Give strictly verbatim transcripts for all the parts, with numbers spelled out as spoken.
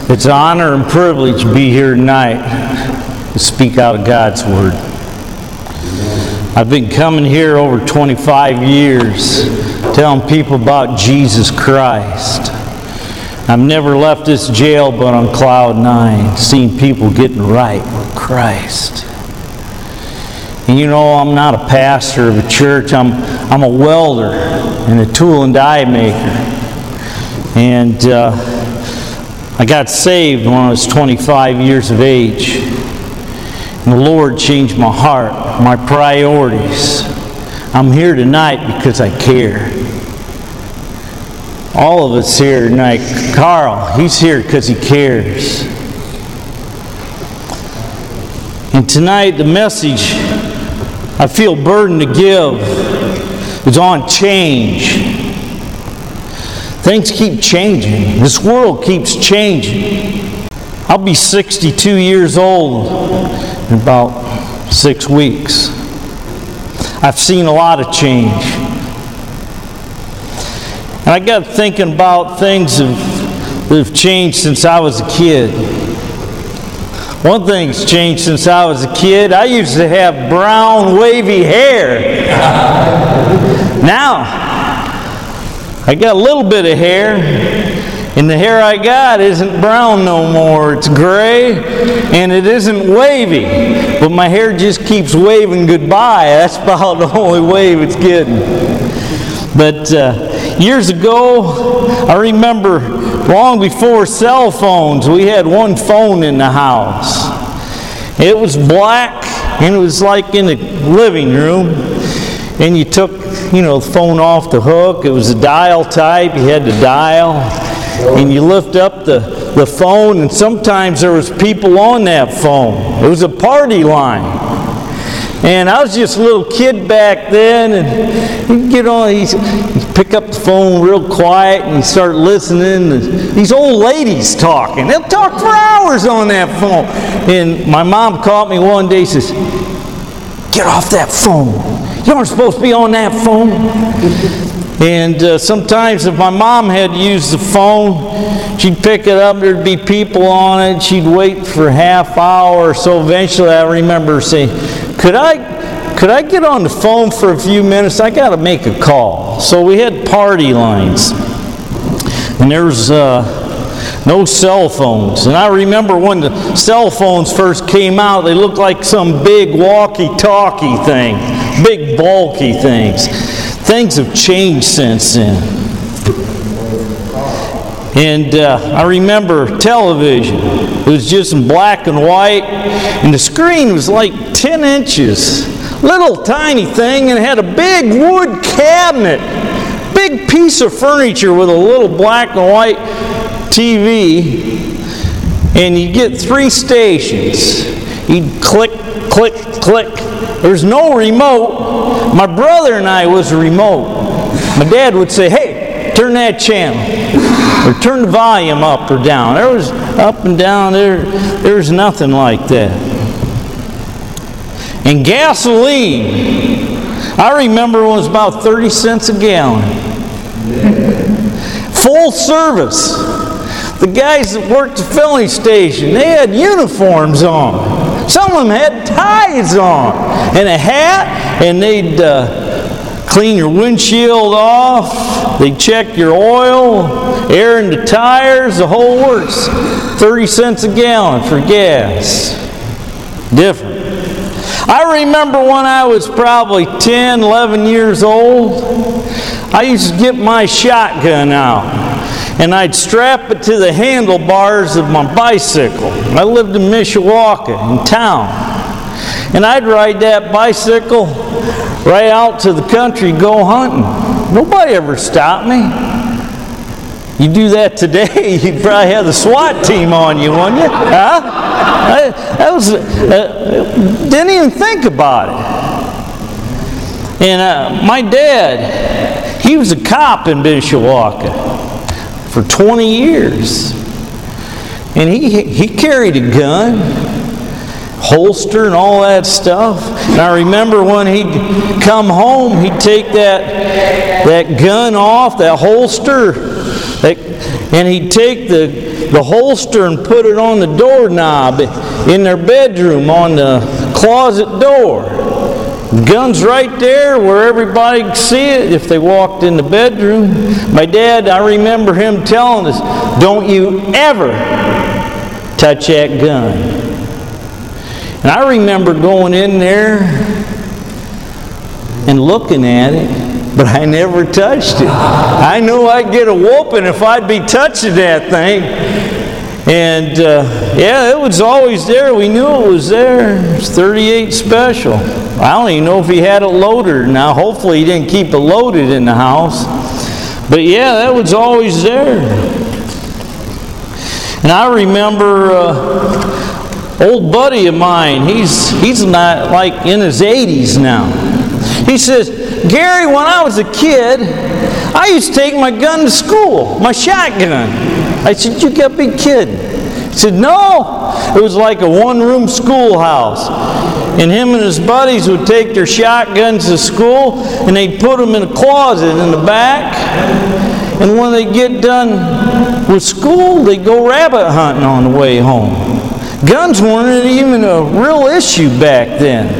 It's an honor and privilege to be here tonight to speak out of God's Word. I've been coming here over twenty-five years telling people about Jesus Christ. I've never left this jail but on cloud nine, seeing people getting right with Christ. And you know, I'm not a pastor of a church. I'm, I'm a welder and a tool and die maker. And uh, I got saved when I was twenty-five years of age. And the Lord changed my heart, my priorities. I'm here tonight because I care. All of us here tonight. Carl, he's here because he cares. And tonight the message I feel burdened to give is on change. Things keep changing. This world keeps changing. I'll be sixty-two years old in about six weeks. I've seen a lot of change. And I got thinking about things that have changed since I was a kid. One thing's changed since I was a kid. I used to have brown, wavy hair. Now, I got a little bit of hair, and the hair I got isn't brown no more. It's gray, and it isn't wavy. But my hair just keeps waving goodbye. That's about the only wave it's getting. But uh, years ago, I remember long before cell phones, we had one phone in the house. It was black, and it was like in the living room. And you took, you know, the phone off the hook. It was a dial type. You had to dial. And you lift up the, the phone, and sometimes there was people on that phone. It was a party line. And I was just a little kid back then, and you get on, you pick up the phone real quiet, and you start listening to these old ladies talking. They'll talk for hours on that phone. And my mom caught me one day, says, "Get off that phone. You aren't supposed to be on that phone." And uh, sometimes if my mom had to use the phone, she'd pick it up, there'd be people on it, she'd wait for a half hour or so. Eventually I remember her saying, Could I, could I get on the phone for a few minutes? I got to make a call. So we had party lines. And there's uh, no cell phones. And I remember when the cell phones first came out, they looked like some big walkie-talkie thing. Big bulky things. Things have changed since then. And uh, I remember television. It was just in black and white, and the screen was like ten inches. Little tiny thing, and it had a big wood cabinet. Big piece of furniture with a little black and white T V. And you get three stations. You'd click, click, click. There's no remote. My brother and I was a remote. My dad would say, "Hey, turn that channel." Or turn the volume up or down. There was up and down. There, there's nothing like that. And gasoline, I remember it was about thirty cents a gallon. Full service. The guys that worked the filling station, they had uniforms on. Some of them had ties on and a hat, and they'd uh, clean your windshield off. They'd check your oil, air in the tires, the whole works. thirty cents a gallon for gas. Different. I remember when I was probably ten, eleven years old, I used to get my shotgun out, and I'd strap it to the handlebars of my bicycle. I lived in Mishawaka, in town. And I'd ride that bicycle right out to the country, go hunting. Nobody ever stopped me. You do that today, you'd probably have the SWAT team on you, wouldn't you? Huh? I, that was, uh, didn't even think about it. And uh, my dad, he was a cop in Mishawaka for twenty years. And he, he carried a gun, holster and all that stuff. And I remember when he'd come home, he'd take that, that gun off, that holster, that, and he'd take the, the holster and put it on the doorknob in their bedroom on the closet door. Guns right there where everybody could see it if they walked in the bedroom. My dad, I remember him telling us, don't you ever touch that gun. And I remember going in there and looking at it, but I never touched it. I knew I'd get a whooping if I'd be touching that thing. And uh, yeah, it was always there. We knew it was there. It was thirty-eight Special. I don't even know if he had it loaded. Now, hopefully he didn't keep it loaded in the house. But yeah, that was always there. And I remember uh, old buddy of mine, he's, he's not like in his eighties now. He says, Gary, when I was a kid, I used to take my gun to school, my shotgun. I said, you got to be kidding. He said, no. It was like a one-room schoolhouse. And him and his buddies would take their shotguns to school, and they'd put them in a closet in the back. And when they get done with school, they'd go rabbit hunting on the way home. Guns weren't even a real issue back then.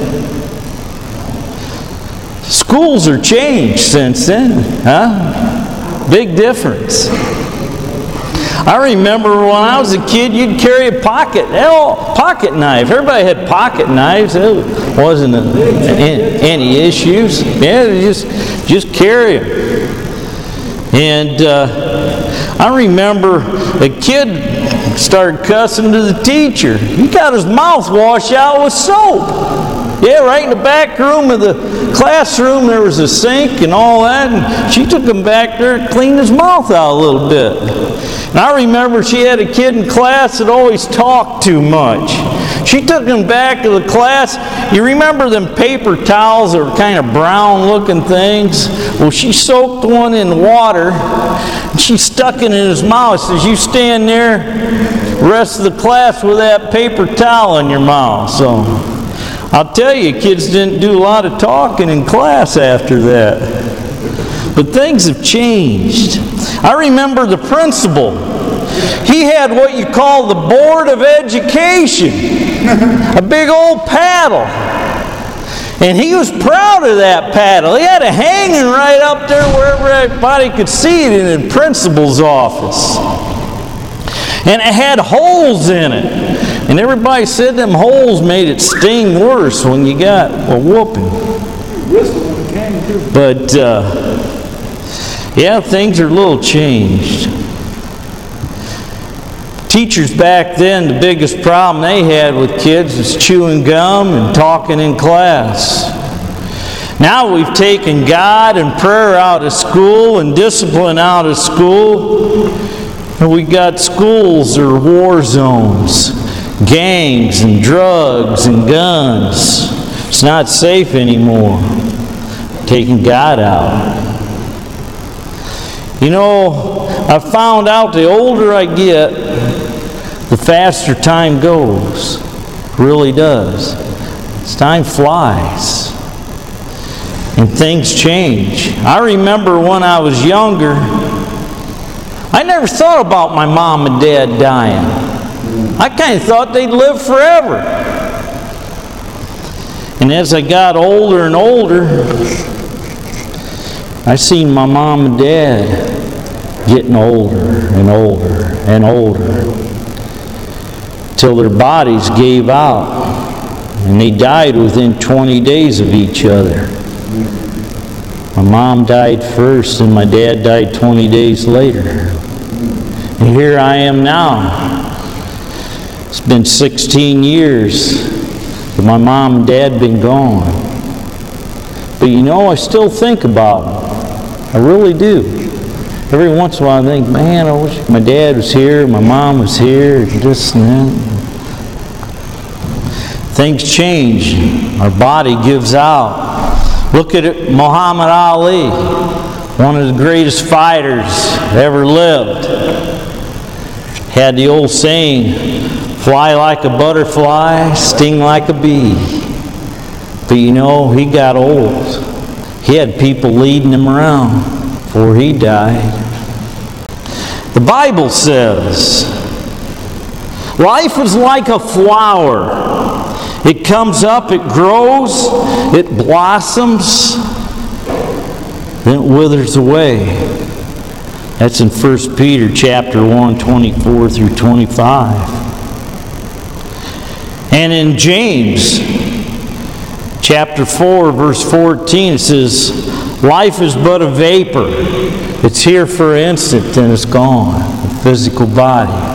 Schools are changed since then, huh? Big difference. I remember when I was a kid, you'd carry a pocket, hell, pocket knife. Everybody had pocket knives. It wasn't a, any issues. Yeah, just just carry them. And uh, I remember a kid started cussing to the teacher. He got his mouth washed out with soap. Yeah, right in the back room of the classroom, there was a sink and all that, and she took him back there and cleaned his mouth out a little bit. And I remember she had a kid in class that always talked too much. She took him back to the class. You remember them paper towels that were kind of brown-looking things? Well, she soaked one in water, and she stuck it in his mouth. Says, you stand there the rest of the class with that paper towel in your mouth. So I'll tell you, kids didn't do a lot of talking in class after that. But things have changed. I remember the principal. He had what you call the Board of Education, a big old paddle. And he was proud of that paddle. He had it hanging right up there wherever everybody could see it in the principal's office. And it had holes in it. And everybody said them holes made it sting worse when you got a whooping. But, uh, yeah, things are a little changed. Teachers back then, the biggest problem they had with kids was chewing gum and talking in class. Now we've taken God and prayer out of school and discipline out of school. And we got schools that are war zones, gangs and drugs and guns. It's not safe anymore. Taking God out. You know, I found out the older I get, the faster time goes. It really does. As time flies. And things change. I remember when I was younger, I never thought about my mom and dad dying. I kind of thought they'd live forever. And as I got older and older, I seen my mom and dad getting older and older and older till their bodies gave out and they died within twenty days of each other. My mom died first and my dad died twenty days later. And here I am now. It's been sixteen years that my mom and dad been gone. But you know, I still think about them. I really do. Every once in a while I think, man, I wish my dad was here, my mom was here, and this and that. Things change. Our body gives out. Look at it, Muhammad Ali, one of the greatest fighters ever lived. Had the old saying, fly like a butterfly, sting like a bee. But you know, he got old. He had people leading him around before he died. The Bible says, life is like a flower. It comes up, it grows, it blossoms, then it withers away. That's in First Peter chapter one, twenty-four through twenty-five. And in James chapter four, verse fourteen, it says, life is but a vapor. It's here for an instant and it's gone. The physical body.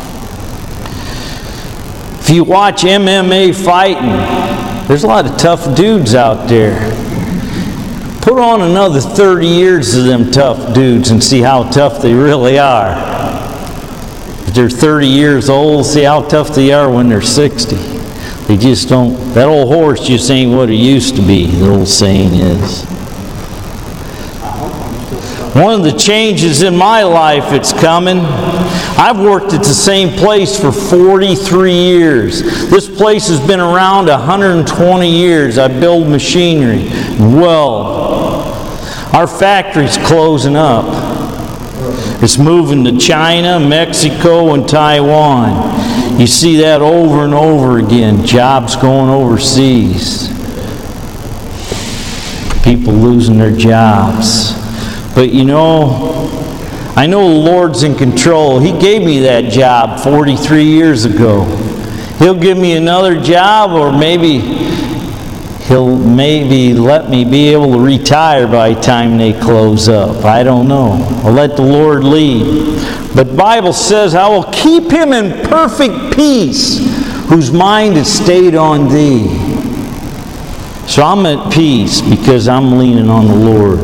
If you watch M M A fighting, there's a lot of tough dudes out there. Put on another thirty years of them tough dudes and see how tough they really are. If they're thirty years old, see how tough they are when they're sixty. They just don't, that old horse just ain't what it used to be, the old saying is. One of the changes in my life that's coming, I've worked at the same place for forty-three years. This place has been around one hundred twenty years. I build machinery, weld. Our factory's closing up. It's moving to China, Mexico, and Taiwan. You see that over and over again. Jobs going overseas. People losing their jobs. But you know, I know the Lord's in control. He gave me that job forty-three years ago. He'll give me another job, or maybe He'll maybe let me be able to retire by the time they close up. I don't know. I'll let the Lord lead. But the Bible says, I will keep him in perfect peace, whose mind is stayed on thee. So I'm at peace because I'm leaning on the Lord.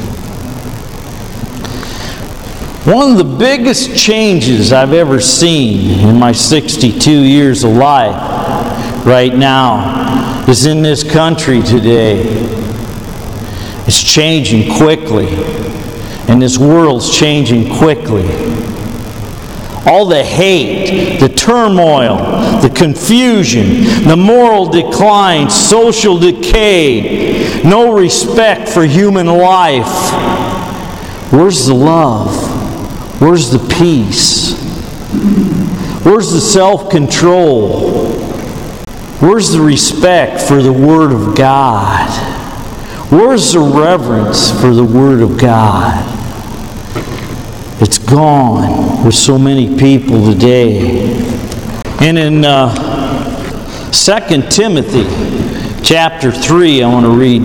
One of the biggest changes I've ever seen in my sixty-two years of life right now is in this country today. It's changing quickly, and this world's changing quickly. All the hate, the turmoil, the confusion, the moral decline, social decay, no respect for human life. Where's the love? Where's the peace? Where's the self-control? Where's the respect for the Word of God? Where's the reverence for the Word of God? It's gone with so many people today. And in uh, Second Timothy chapter three, I want to read,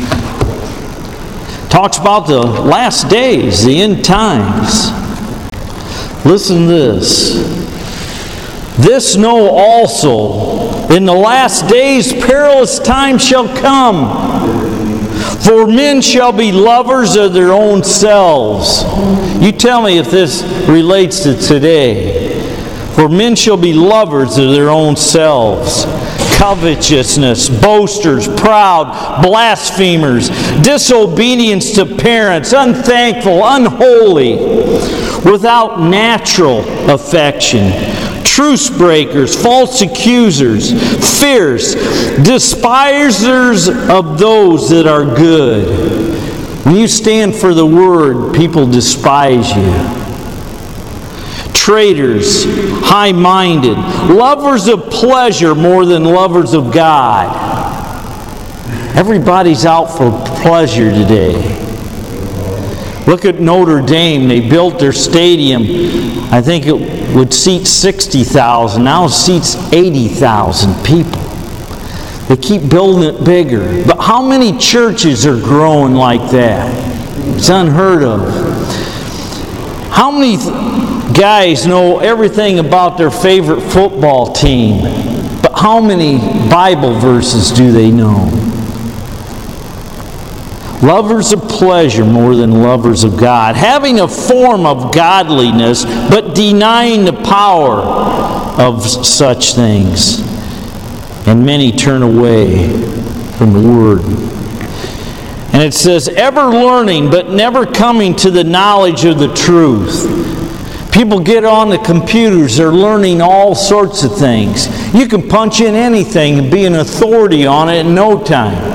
talks about the last days, the end times. Listen to this. This know also, in the last days perilous times shall come. For men shall be lovers of their own selves. You tell me if this relates to today. For men shall be lovers of their own selves. Covetousness, boasters, proud, blasphemers, disobedience to parents, unthankful, unholy, without natural affection, truce breakers, false accusers, fierce, despisers of those that are good. When you stand for the Word, people despise you. Traitors, high-minded, lovers of pleasure more than lovers of God. Everybody's out for pleasure today. Look at Notre Dame. They built their stadium. I think it would seat sixty thousand. Now it seats eighty thousand people. They keep building it bigger. But how many churches are growing like that? It's unheard of. How many guys know everything about their favorite football team, but how many Bible verses do they know? Lovers of pleasure more than lovers of God, having a form of godliness, but denying the power of such things. And many turn away from the Word. And it says, ever learning, but never coming to the knowledge of the truth. People get on the computers, they're learning all sorts of things. You can punch in anything and be an authority on it in no time.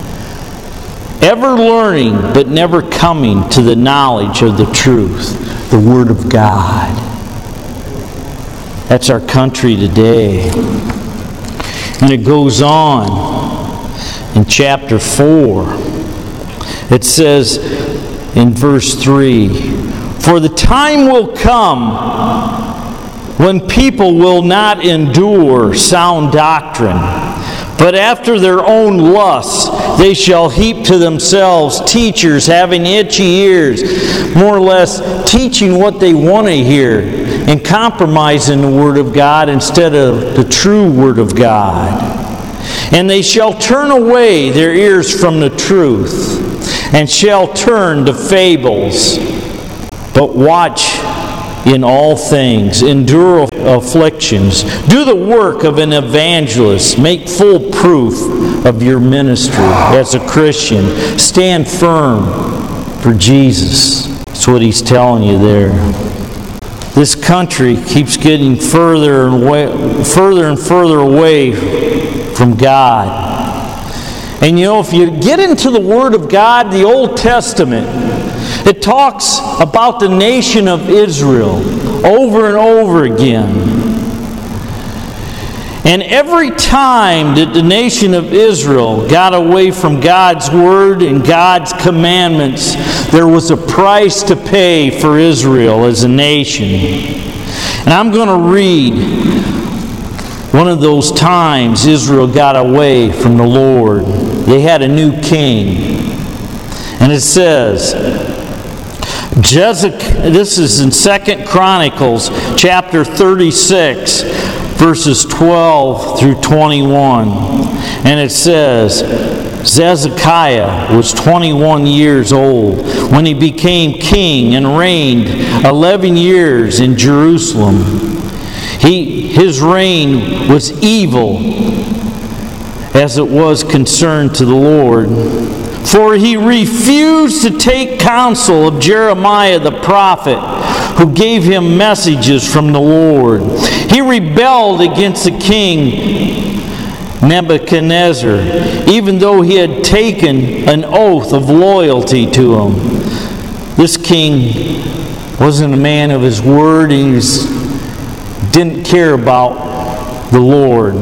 Ever learning, but never coming to the knowledge of the truth. the Word of God. That's our country today. And it goes on in chapter four. It says in verse three, "For the time will come when people will not endure sound doctrine, but after their own lusts they shall heap to themselves teachers having itchy ears," more or less teaching what they want to hear and compromising the Word of God instead of the true Word of God. "And they shall turn away their ears from the truth, and shall turn to fables. But watch in all things, endure afflictions, do the work of an evangelist, make full proof of your ministry as a Christian. Stand firm for Jesus." That's what he's telling you there. This country keeps getting further and way, further and further away from God. And you know, if you get into the Word of God, the Old Testament, it talks about the nation of Israel over and over again. And every time that the nation of Israel got away from God's Word and God's commandments, there was a price to pay for Israel as a nation. And I'm going to read one of those times Israel got away from the Lord. They had a new king. And it says, this is in Second Chronicles chapter thirty-six, verses twelve through twenty-one. And it says, "Zedekiah was twenty-one years old when he became king and reigned eleven years in Jerusalem. He, his reign was evil as it was concerned to the Lord. For he refused to take counsel of Jeremiah the prophet, who gave him messages from the Lord. He rebelled against the king Nebuchadnezzar, even though he had taken an oath of loyalty to him." This king wasn't a man of his word. He was, didn't care about the Lord.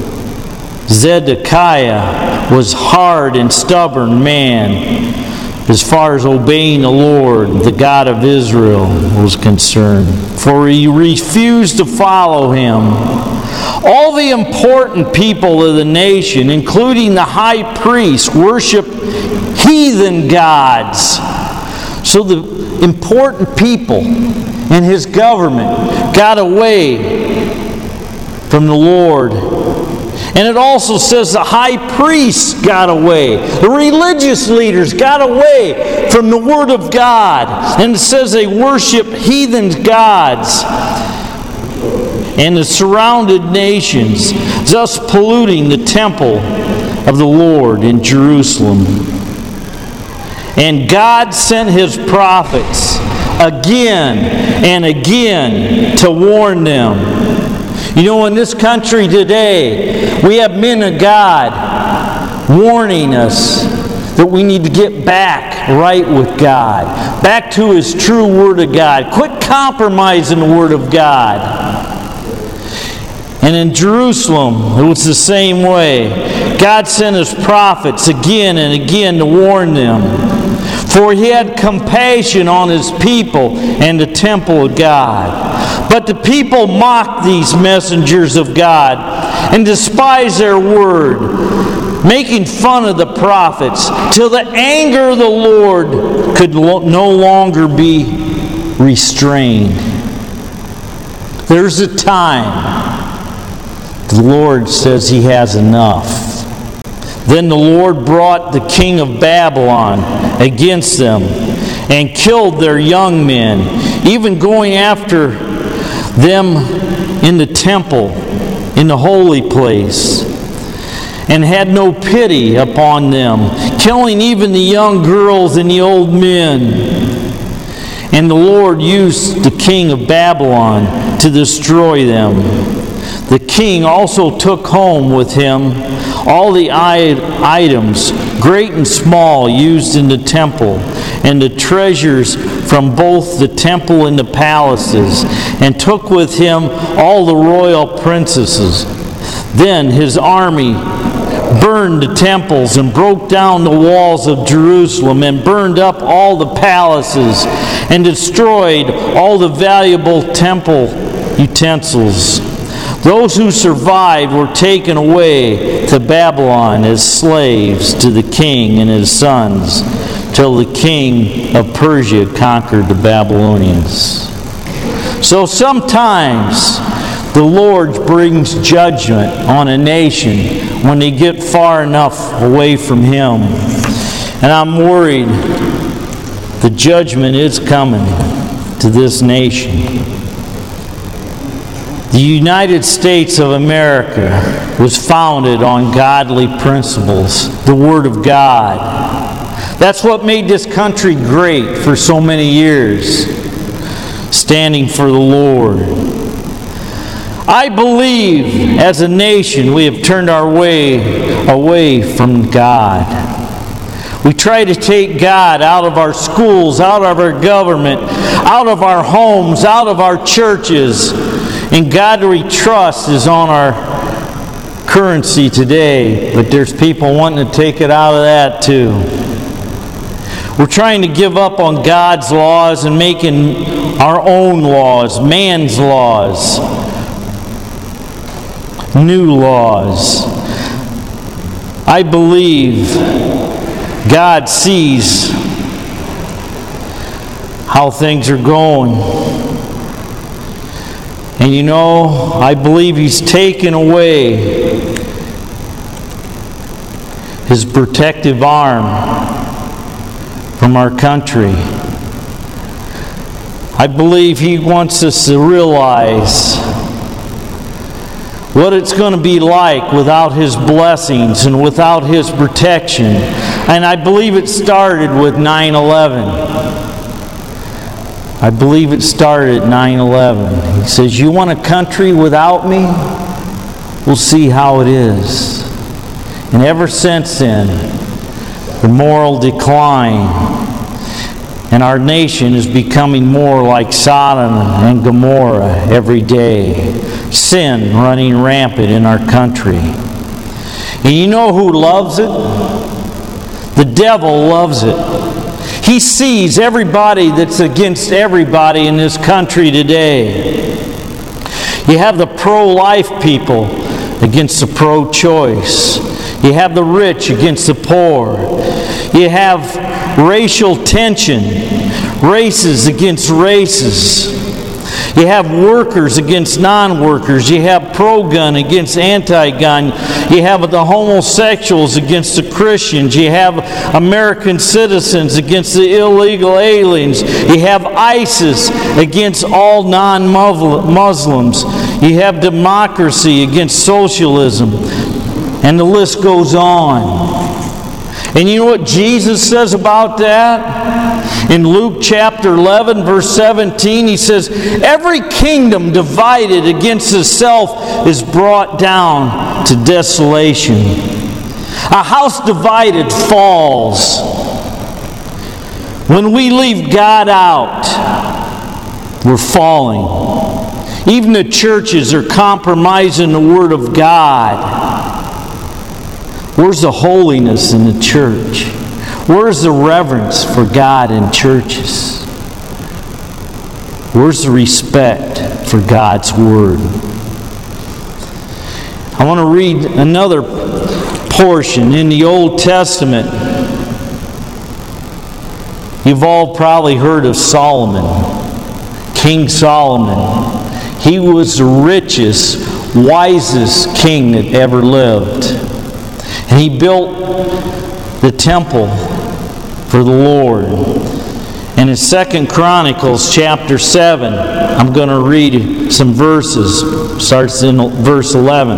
Zedekiah was hard and stubborn man as far as obeying the Lord, the God of Israel, was concerned. For he refused to follow him. All the important people of the nation, including the high priest, worshiped heathen gods. So the important people in his government got away from the Lord. And it also says the high priests got away. The religious leaders got away from the Word of God. And it says they worship heathen gods and the surrounded nations, thus polluting the temple of the Lord in Jerusalem. And God sent His prophets again and again to warn them. You know, in this country today, we have men of God warning us that we need to get back right with God, back to His true Word of God. Quit compromising the Word of God. And in Jerusalem, it was the same way. God sent His prophets again and again to warn them. For He had compassion on His people and the temple of God. But the people mocked these messengers of God and despised their word, making fun of the prophets, till the anger of the Lord could no longer be restrained. There's a time the Lord says He has enough. Then the Lord brought the king of Babylon against them and killed their young men, even going after them in the temple, in the holy place, and had no pity upon them, killing even the young girls and the old men. And the Lord used the king of Babylon to destroy them. The king also took home with him all the items, great and small, used in the temple, and the treasures from both the temple and the palaces, and took with him all the royal princesses. Then his army burned the temples and broke down the walls of Jerusalem and burned up all the palaces and destroyed all the valuable temple utensils. Those who survived were taken away to Babylon as slaves to the king and his sons, till the king of Persia conquered the Babylonians. So sometimes the Lord brings judgment on a nation when they get far enough away from Him. And I'm worried the judgment is coming to this nation. The United States of America was founded on godly principles, the Word of God. That's what made this country great for so many years, standing for the Lord. I believe as a nation we have turned our way away from God. We try to take God out of our schools, out of our government, out of our homes, out of our churches. And God we trust is on our currency today, but there's people wanting to take it out of that too. We're trying to give up on God's laws and making our own laws, man's laws, new laws. I believe God sees how things are going. And you know, I believe He's taken away His protective arm from our country. I believe He wants us to realize what it's going to be like without His blessings and without His protection. And I believe it started with nine eleven. I believe it started at nine eleven. He says, you want a country without me? We'll see how it is. And ever since then, the moral decline, and our nation is becoming more like Sodom and Gomorrah every day. Sin running rampant in our country. And you know who loves it? The devil loves it. He sees everybody that's against everybody in this country today. You have the pro-life people against the pro-choice. You have the rich against the poor. You have racial tension, races against races. You have workers against non-workers. You have pro-gun against anti-gun. You have the homosexuals against the Christians. You have American citizens against the illegal aliens. You have ISIS against all non-Muslims. You have democracy against socialism. And the list goes on. And you know what Jesus says about that? In Luke chapter eleven, verse seventeen, He says, every kingdom divided against itself is brought down to desolation. A house divided falls. When we leave God out, we're falling. Even the churches are compromising the Word of God. Where's the holiness in the church? Where's the reverence for God in churches? Where's the respect for God's Word? I want to read another portion in the Old Testament. You've all probably heard of Solomon, King Solomon. He was the richest, wisest king that ever lived. And he built the temple for the Lord. And in Second Chronicles chapter seven, I'm going to read some verses. Starts in verse eleven.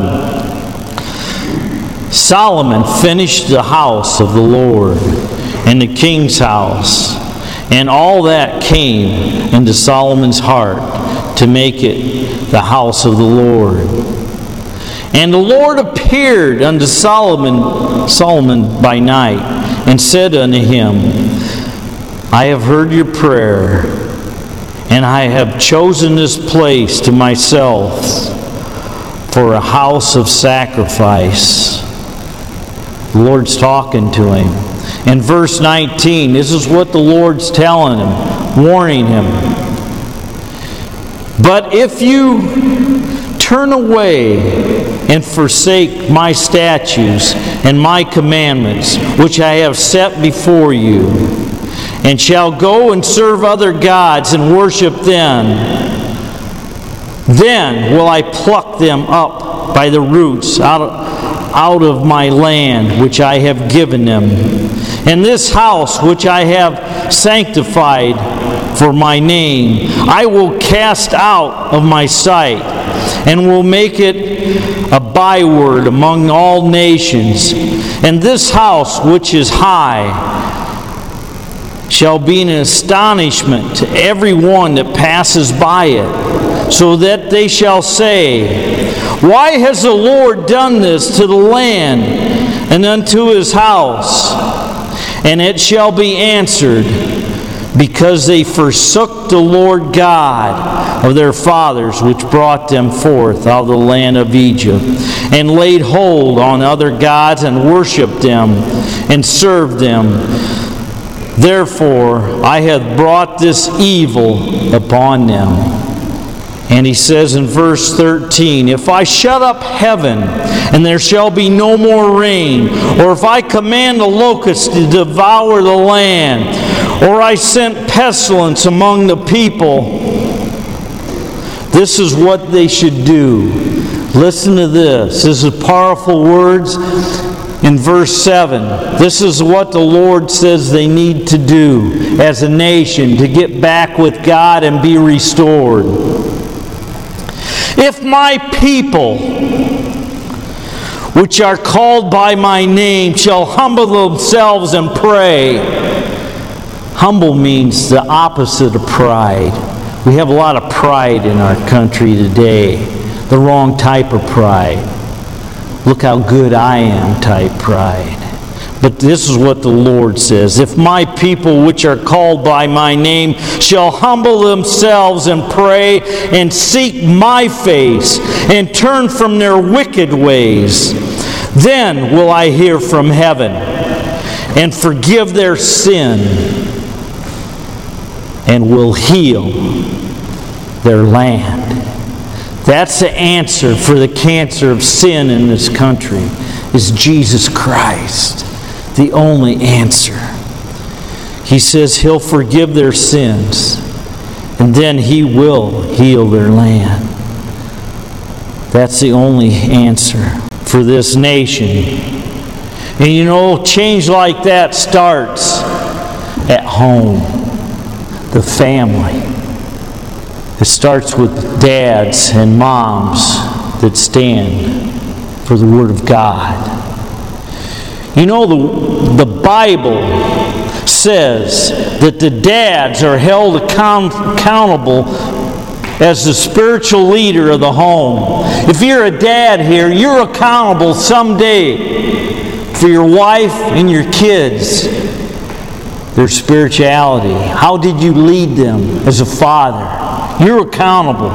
Solomon finished the house of the Lord and the king's house, and all that came into Solomon's heart to make it the house of the Lord. And the Lord appeared unto Solomon, Solomon by night, and said unto him, I have heard your prayer, and I have chosen this place to myself for a house of sacrifice. The Lord's talking to him. In verse nineteen, this is what the Lord's telling him, warning him. But if you turn away and forsake my statutes and my commandments, which I have set before you, and shall go and serve other gods and worship them, then will I pluck them up by the roots out of, out of my land which I have given them. And this house which I have sanctified for my name, I will cast out of my sight, and will make it a byword among all nations. And this house which is high shall be an astonishment to every one that passes by it, so that they shall say, Why has the Lord done this to the land and unto his house? And it shall be answered, Because they forsook the Lord God of their fathers, which brought them forth out of the land of Egypt, and laid hold on other gods, and worshipped them, and served them. Therefore I have brought this evil upon them. And he says in verse thirteen, If I shut up heaven, and there shall be no more rain, or if I command the locusts to devour the land, or I sent pestilence among the people, this is what they should do. Listen to this. This is powerful words. In verse seven, this is what the Lord says they need to do as a nation to get back with God and be restored. If my people, which are called by my name, shall humble themselves and pray. Humble means the opposite of pride. We have a lot of pride in our country today. The wrong type of pride. Look how good I am type pride. But this is what the Lord says. If my people which are called by my name shall humble themselves and pray and seek my face and turn from their wicked ways, then will I hear from heaven and forgive their sin and will heal their land. That's the answer for the cancer of sin in this country, is Jesus Christ. The only answer. He says He'll forgive their sins, and then He will heal their land. That's the only answer for this nation. And you know, change like that starts at home, the family. It starts with dads and moms that stand for the Word of God. You know, the, the Bible says that the dads are held account, accountable as the spiritual leader of the home. If you're a dad here, you're accountable someday for your wife and your kids, their spirituality. How did you lead them as a father? You're accountable.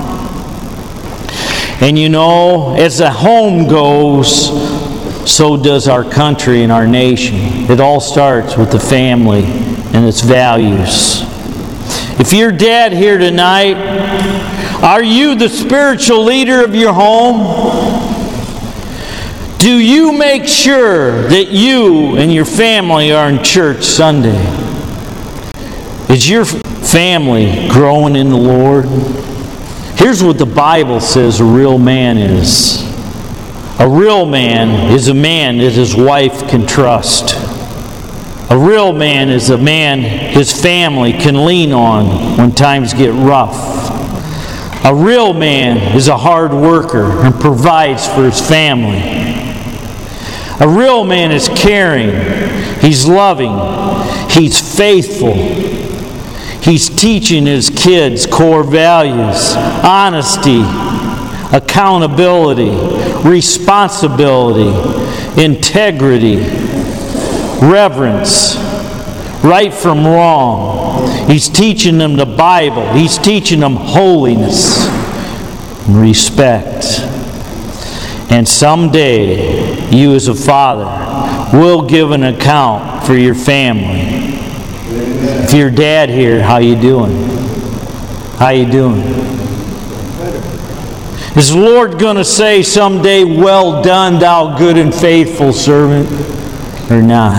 And you know, as the home goes, so does our country and our nation. It all starts with the family and its values. If you're dad here tonight, are you the spiritual leader of your home? Do you make sure that you and your family are in church Sunday? Is your family growing in the Lord? Here's what the Bible says a real man is. A real man is a man that his wife can trust. A real man is a man his family can lean on when times get rough. A real man is a hard worker and provides for his family. A real man is caring. He's loving. He's faithful. He's teaching his kids core values: honesty, accountability, responsibility, integrity, reverence, right from wrong. He's teaching them the Bible. He's teaching them holiness and respect. And someday, you as a father will give an account for your family. If you're dad here, how you doing? How you doing? Is the Lord going to say someday, "Well done, thou good and faithful servant," or not?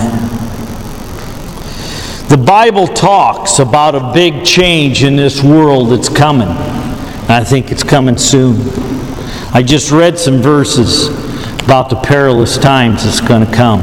The Bible talks about a big change in this world that's coming. I think it's coming soon. I just read some verses about the perilous times that's going to come.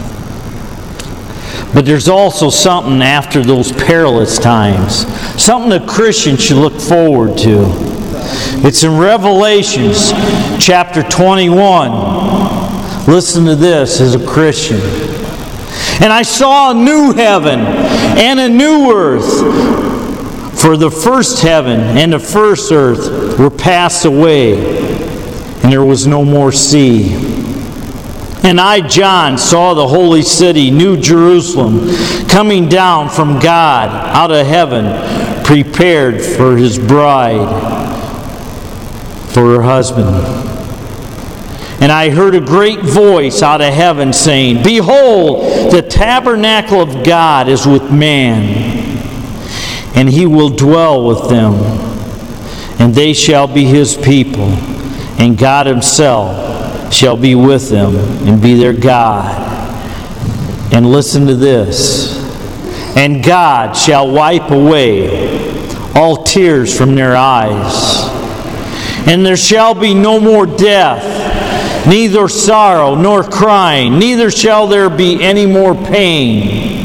But there's also something after those perilous times, something a Christian should look forward to. It's in Revelations chapter twenty-one. Listen to this as a Christian. "And I saw a new heaven and a new earth, for the first heaven and the first earth were passed away, and there was no more sea. And I, John, saw the holy city, New Jerusalem, coming down from God out of heaven, prepared for His bride, for her husband. And I heard a great voice out of heaven saying, 'Behold, the tabernacle of God is with man, and He will dwell with them, and they shall be His people, and God Himself shall be with them and be their God.' And listen to this. And God shall wipe away all tears from their eyes. And there shall be no more death, neither sorrow nor crying, neither shall there be any more pain.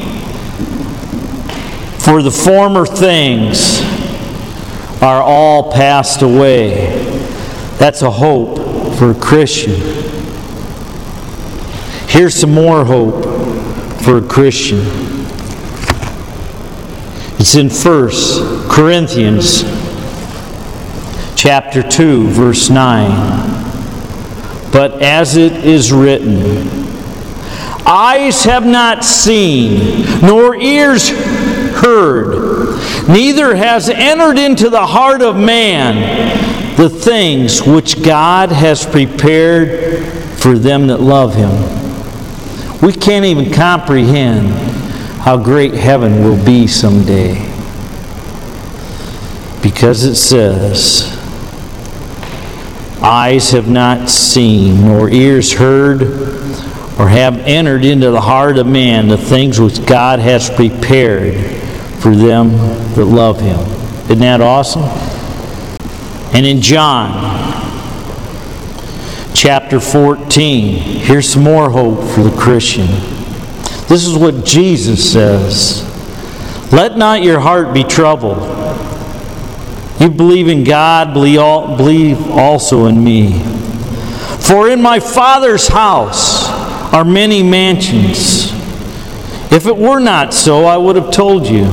For the former things are all passed away." That's a hope for a Christian. Here's some more hope for a Christian. It's in First Corinthians chapter two, verse nine. "But as it is written, eyes have not seen, nor ears heard, neither has entered into the heart of man the things which God has prepared for them that love Him." We can't even comprehend how great heaven will be someday. Because it says, eyes have not seen, nor ears heard, or have entered into the heart of man the things which God has prepared for them that love Him. Isn't that awesome? And in John chapter fourteen, here's some more hope for the Christian. This is what Jesus says. "Let not your heart be troubled. You believe in God, believe also in me. For in my Father's house are many mansions. If it were not so, I would have told you.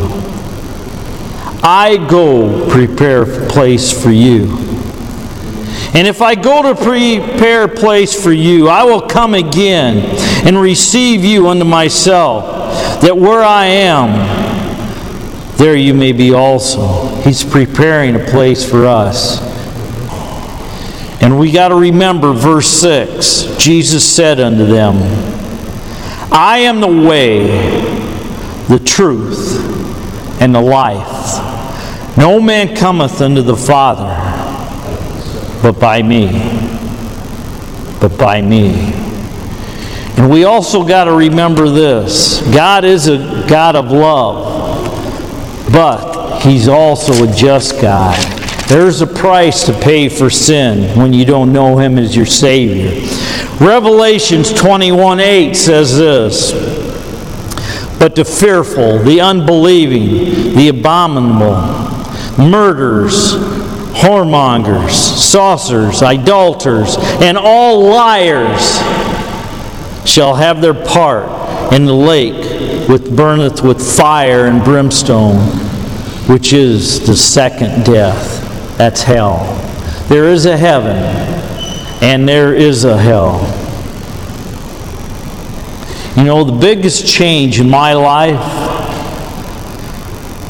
I go prepare a place for you. And if I go to prepare a place for you, I will come again and receive you unto myself, that where I am, there you may be also." He's preparing a place for us. And we got to remember verse six. Jesus said unto them, "I am the way, the truth, and the life. No man cometh unto the Father but by me." But by me. And we also got to remember this. God is a God of love, but He's also a just God. There's a price to pay for sin when you don't know Him as your Savior. Revelations twenty-one eight says this, "But the fearful, the unbelieving, the abominable, murderers, whoremongers, sorcerers, idolaters, and all liars shall have their part in the lake which burneth with fire and brimstone, which is the second death." That's hell. There is a heaven and there is a hell. You know, the biggest change in my life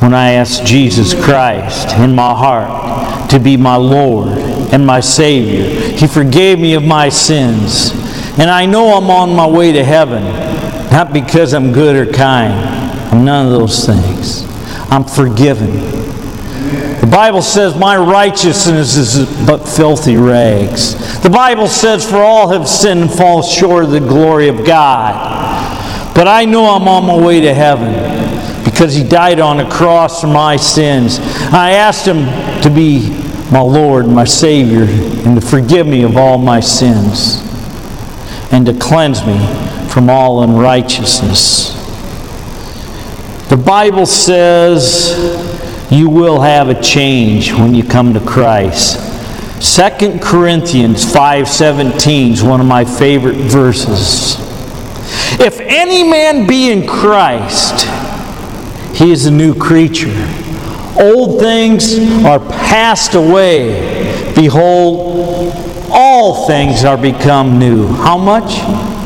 when I asked Jesus Christ in my heart to be my Lord and my Savior. He forgave me of my sins. And I know I'm on my way to heaven, not because I'm good or kind. I'm none of those things. I'm forgiven. The Bible says my righteousness is but filthy rags. The Bible says for all have sinned and fall short of the glory of God. But I know I'm on my way to heaven because He died on the cross for my sins. I asked Him to be my Lord, my Savior, and to forgive me of all my sins and to cleanse me from all unrighteousness. The Bible says you will have a change when you come to Christ. Second Corinthians five seventeen is one of my favorite verses. If any man be in Christ, he is a new creature. Old things are passed away. Behold, all things are become new. How much?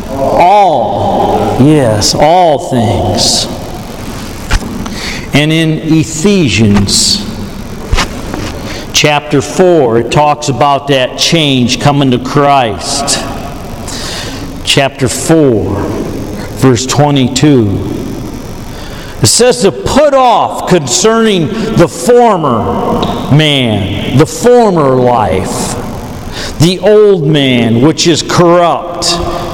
All. Yes, all things. And in Ephesians chapter four, it talks about that change coming to Christ. Chapter four, verse twenty-two. It says to put off concerning the former man, the former life, the old man which is corrupt,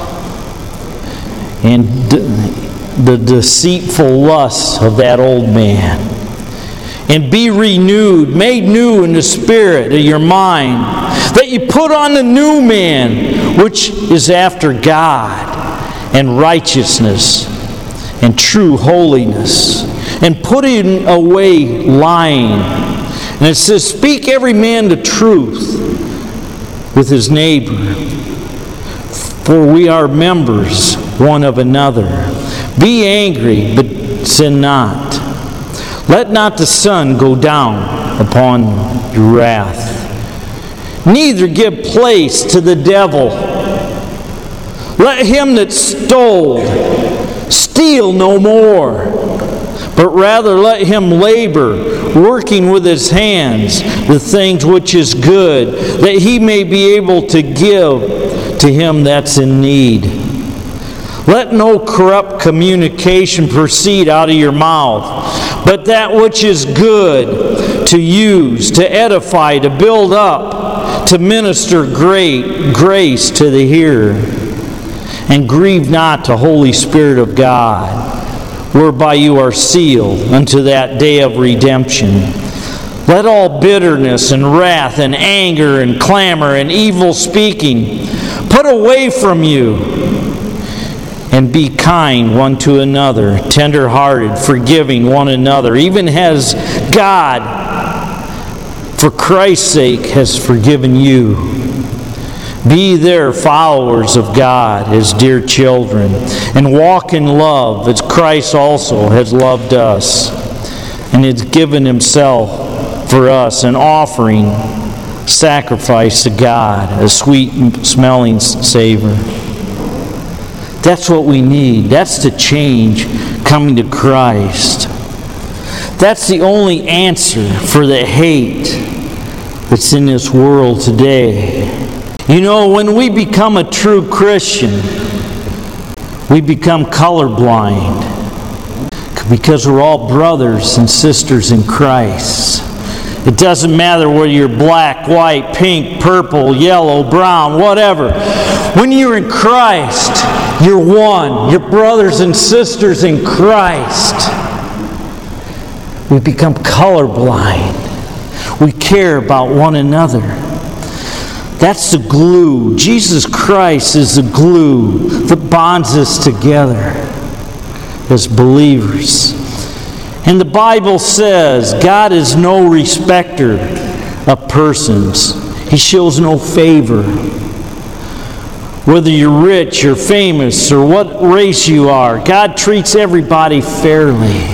and the deceitful lusts of that old man, and be renewed, made new in the spirit of your mind, that you put on the new man, which is after God, and righteousness, and true holiness, and putting away lying. And it says, speak every man the truth with his neighbor, for we are members one of another. Be angry, but sin not. Let not the sun go down upon your wrath. Neither give place to the devil. Let him that stole steal no more, but rather let him labor, working with his hands the things which is good, that he may be able to give to him that's in need. Let no corrupt communication proceed out of your mouth, but that which is good, to use, to edify, to build up, to minister great grace to the hearer. And grieve not the Holy Spirit of God, whereby you are sealed unto that day of redemption. Let all bitterness and wrath and anger and clamor and evil speaking put away from you. And be kind one to another, tender-hearted, forgiving one another, even as God, for Christ's sake, has forgiven you. Be there followers of God as dear children, and walk in love as Christ also has loved us, and has given Himself for us, an offering, sacrifice to God, a sweet-smelling savor. That's what we need. That's the change coming to Christ. That's the only answer for the hate that's in this world today. You know, when we become a true Christian, we become colorblind because we're all brothers and sisters in Christ. It doesn't matter whether you're black, white, pink, purple, yellow, brown, whatever. When you're in Christ, you're one. You're brothers and sisters in Christ. We become colorblind. We care about one another. That's the glue. Jesus Christ is the glue that bonds us together as believers. And the Bible says God is no respecter of persons. He shows no favor. Whether you're rich or famous or what race you are, God treats everybody fairly.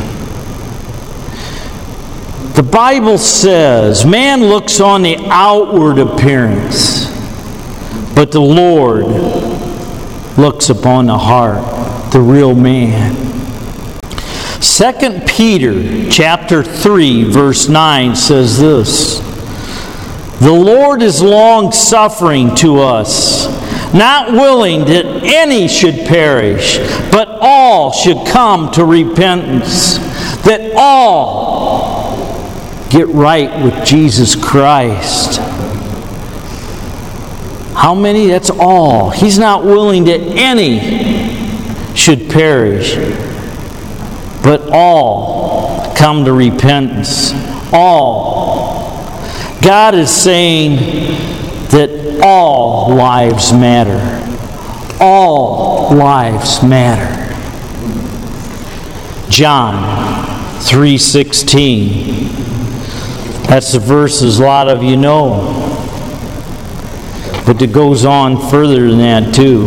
The Bible says man looks on the outward appearance, but the Lord looks upon the heart, the real man. Second Peter chapter three, verse nine says this: "The Lord is long-suffering to us, not willing that any should perish, but all should come to repentance." That all get right with Jesus Christ. How many? That's all. He's not willing that any should perish, but all come to repentance. All. God is saying that all lives matter. All lives matter. John three sixteen. That's the verses a lot of you know. But it goes on further than that too.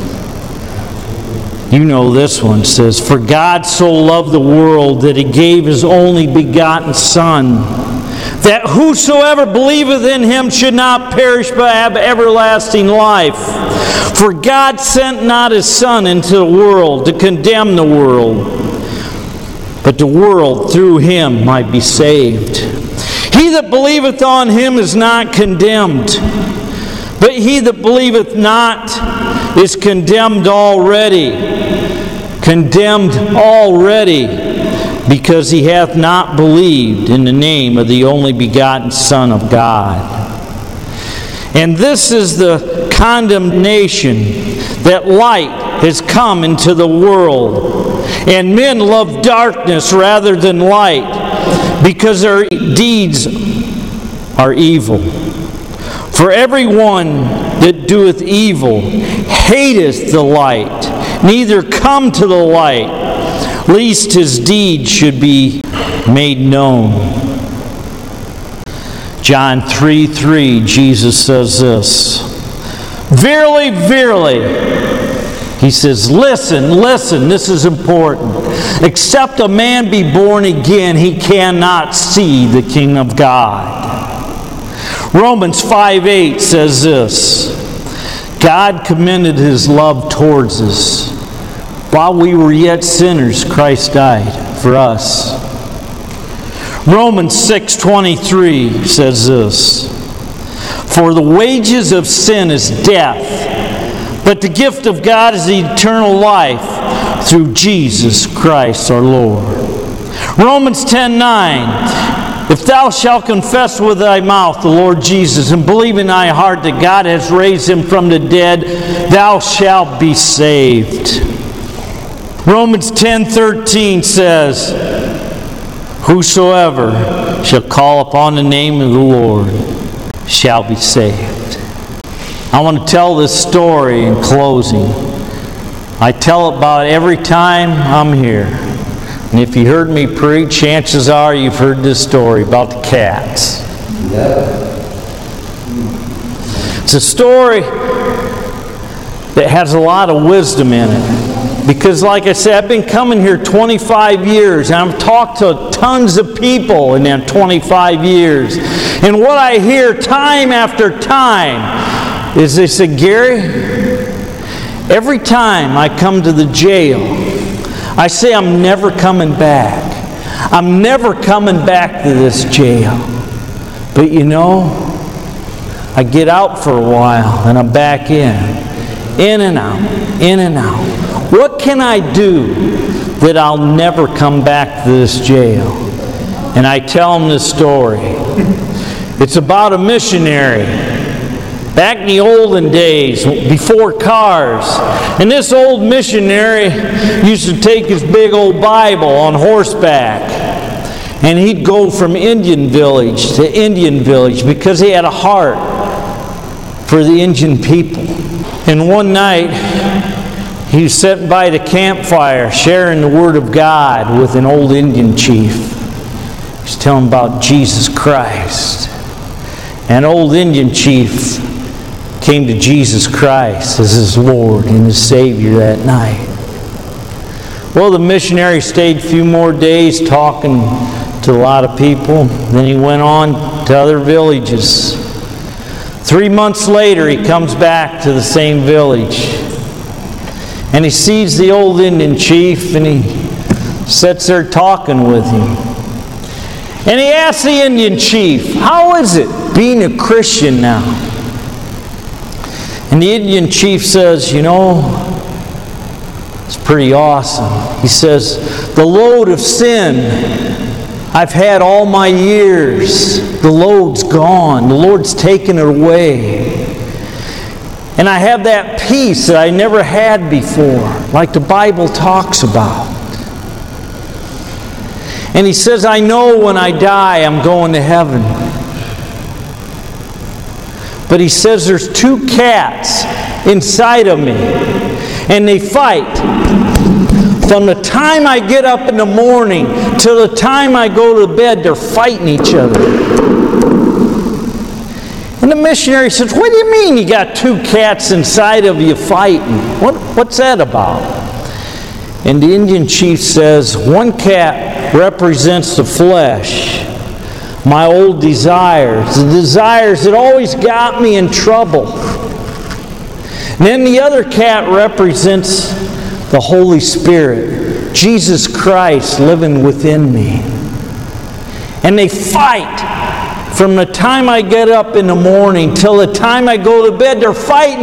You know this one. It says, "For God so loved the world that He gave His only begotten Son, that whosoever believeth in Him should not perish but have everlasting life. For God sent not His Son into the world to condemn the world, but the world through Him might be saved. He that believeth on Him is not condemned, but he that believeth not is condemned already. Condemned already, because he hath not believed in the name of the only begotten Son of God. And this is the condemnation, that light has come into the world, and men love darkness rather than light, because their deeds are evil. For everyone that doeth evil hateth the light, neither come to the light, lest his deeds should be made known." John three three, Jesus says this: "Verily, verily," He says, listen, listen, this is important. "Except a man be born again, he cannot see the kingdom of God." Romans five eight says this: "God commended His love towards us. While we were yet sinners, Christ died for us." Romans six twenty-three says this: "For the wages of sin is death, but the gift of God is eternal life through Jesus Christ our Lord." Romans ten nine: "If thou shalt confess with thy mouth the Lord Jesus, and believe in thy heart that God has raised Him from the dead, thou shalt be saved." Romans ten thirteen says, "Whosoever shall call upon the name of the Lord shall be saved." I want to tell this story in closing. I tell it about every time I'm here. And if you heard me preach, chances are you've heard this story about the cats. It's a story that has a lot of wisdom in it. Because like I said, I've been coming here twenty-five years, and I've talked to tons of people in that twenty-five years. And what I hear time after time is they say, "Gary, every time I come to the jail, I say I'm never coming back. I'm never coming back to this jail. But you know, I get out for a while and I'm back in. In and out, in and out. What can I do that I'll never come back to this jail?" And I tell them this story. It's about a missionary back in the olden days, before cars. And this old missionary used to take his big old Bible on horseback, and he'd go from Indian village to Indian village because he had a heart for the Indian people. And one night, he was sitting by the campfire sharing the Word of God with an old Indian chief. He's telling about Jesus Christ. An old Indian chief came to Jesus Christ as his Lord and his Savior that night. Well, the missionary stayed a few more days talking to a lot of people. Then he went on to other villages. Three months later, he comes back to the same village. And he sees the old Indian chief, and he Sits there talking with him. And he asks the Indian chief, how is it being a Christian now? And the Indian chief says, you know, it's pretty awesome. He says, the load of sin I've had all my years, the load's gone. The Lord's taken it away. And I have that peace that I never had before, like the Bible talks about. And he says, I know when I die I'm going to heaven. But he says there's two cats inside of me, and they fight. From the time I get up in the morning till the time I go to bed, they're fighting each other. And the missionary says, what do you mean you got two cats inside of you fighting? What, what's that about? And the Indian chief says, one cat represents the flesh, my old desires, the desires that always got me in trouble. And then the other cat represents the Holy Spirit, Jesus Christ living within me. And they fight from the time I get up in the morning till the time I go to bed. They're fighting.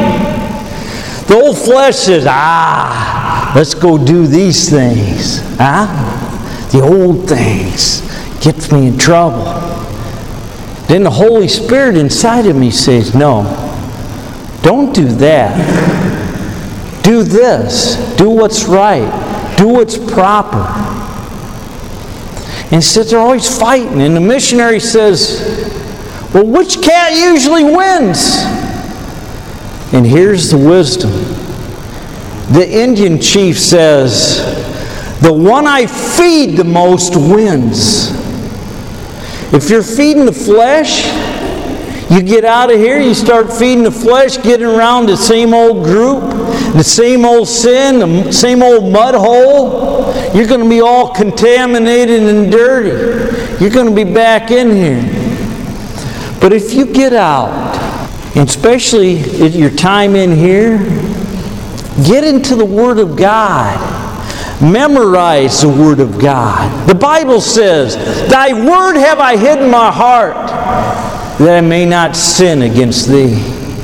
The old flesh says, ah, let's go do these things. Huh? The old things gets me in trouble. Then the Holy Spirit inside of me says, no, don't do that. Do this. Do what's right. Do what's proper. And he says they're always fighting. And the missionary says, well, which cat usually wins? And here's the wisdom. The Indian chief says, the one I feed the most wins. If you're feeding the flesh, you get out of here, you start feeding the flesh, getting around the same old group, the same old sin, the same old mud hole. You're going to be all contaminated and dirty. You're going to be back in here. But if you get out, and especially at your time in here, get into the Word of God. Memorize the Word of God. The Bible says, thy word have I hid in my heart, that I may not sin against thee.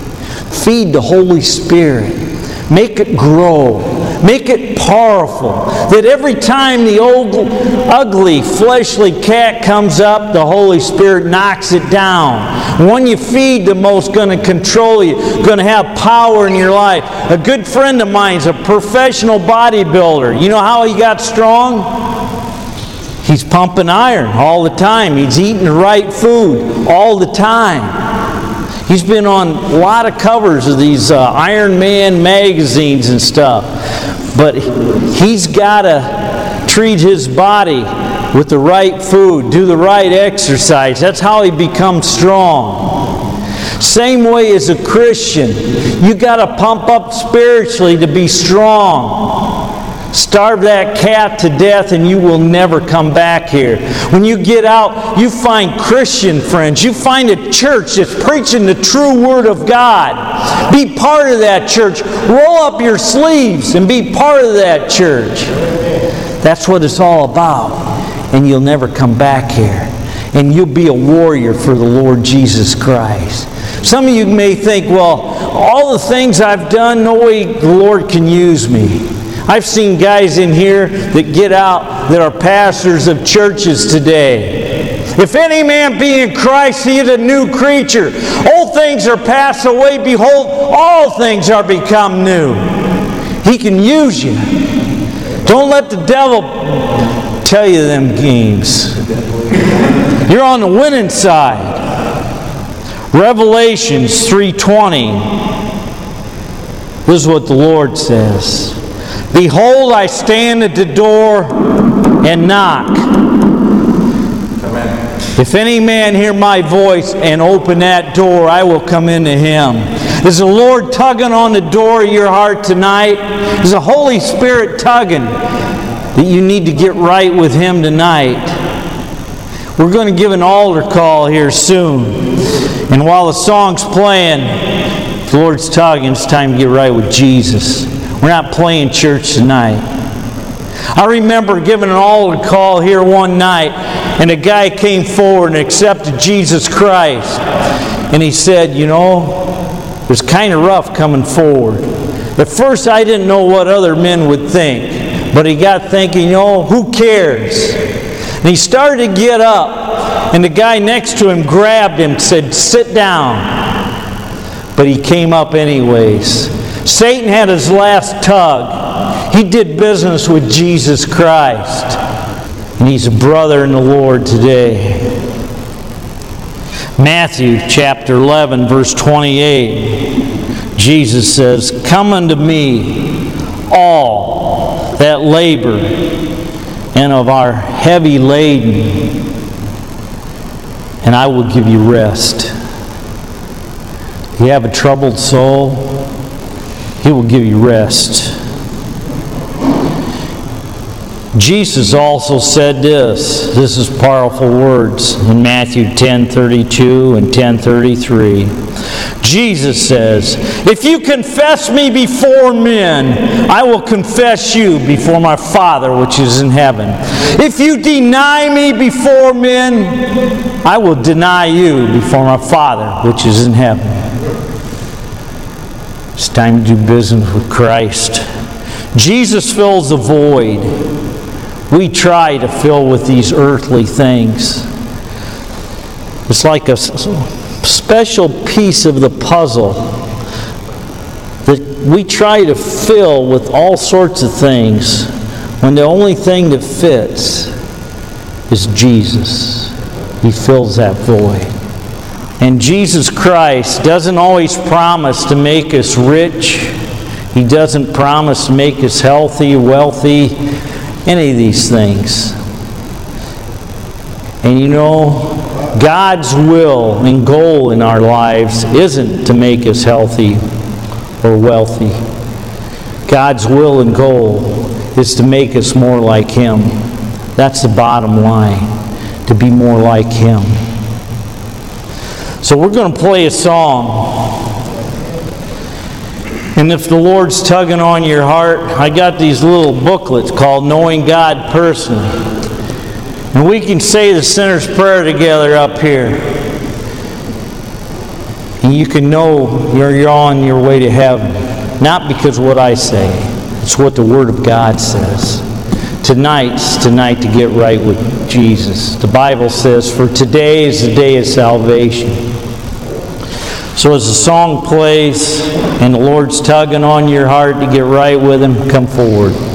Feed the Holy Spirit. Make it grow. Make it powerful. That every time the old, ugly, fleshly cat comes up, the Holy Spirit knocks it down. When you feed the most, going to control you, going to have power in your life. A good friend of mine is a professional bodybuilder. You know how he got strong? He's pumping iron all the time. He's eating the right food all the time. He's been on a lot of covers of these uh, Iron Man magazines and stuff. But he's got to treat his body with the right food, do the right exercise. That's how he becomes strong. Same way as a Christian. You got to pump up spiritually to be strong. Starve that cat to death and you will never come back here. When you get out, you find Christian friends. You find a church that's preaching the true Word of God. Be part of that church. Roll up your sleeves and be part of that church. That's what it's all about. And you'll never come back here. And you'll be a warrior for the Lord Jesus Christ. Some of you may think, well, all the things I've done, no way the Lord can use me. I've seen guys in here that get out that are pastors of churches today. If any man be in Christ, he is a new creature. Old things are passed away. Behold, all things are become new. He can use you. Don't let the devil tell you them games. You're on the winning side. Revelations three twenty. This is what the Lord says. Behold, I stand at the door and knock. Amen. If any man hear my voice and open that door, I will come into him. Is the Lord tugging on the door of your heart tonight? Is the Holy Spirit tugging that you need to get right with Him tonight? We're going to give an altar call here soon. And while the song's playing, the Lord's tugging, it's time to get right with Jesus. We're not playing church tonight. I remember giving an altar call here one night, and a guy came forward and accepted Jesus Christ. And he said, you know, it was kind of rough coming forward. At first I didn't know what other men would think, but he got thinking, you know, who cares? And he started to get up, and the guy next to him grabbed him and said, sit down. But he came up anyways. Satan had his last tug. He did business with Jesus Christ. And he's a brother in the Lord today. Matthew chapter eleven, verse twenty-eight. Jesus says, come unto me, all that labor and of are heavy laden, and I will give you rest. You have a troubled soul, He will give you rest. Jesus also said this. This is powerful words in Matthew ten thirty-two and ten thirty-three. Jesus says, if you confess me before men, I will confess you before my Father which is in heaven. If you deny me before men, I will deny you before my Father which is in heaven. It's time to do business with Christ. Jesus fills a void we try to fill with these earthly things. It's like a special piece of the puzzle that we try to fill with all sorts of things when the only thing that fits is Jesus. He fills that void. And Jesus Christ doesn't always promise to make us rich. He doesn't promise to make us healthy, wealthy, any of these things. And you know, God's will and goal in our lives isn't to make us healthy or wealthy. God's will and goal is to make us more like Him. That's the bottom line, to be more like Him. So we're going to play a song. And if the Lord's tugging on your heart, I got these little booklets called Knowing God Personally. And we can say the sinner's prayer together up here. And you can know you're on your way to heaven. Not because of what I say. It's what the Word of God says. Tonight's tonight to get right with Jesus. The Bible says, for today is the day of salvation. So as the song plays and the Lord's tugging on your heart to get right with Him, come forward.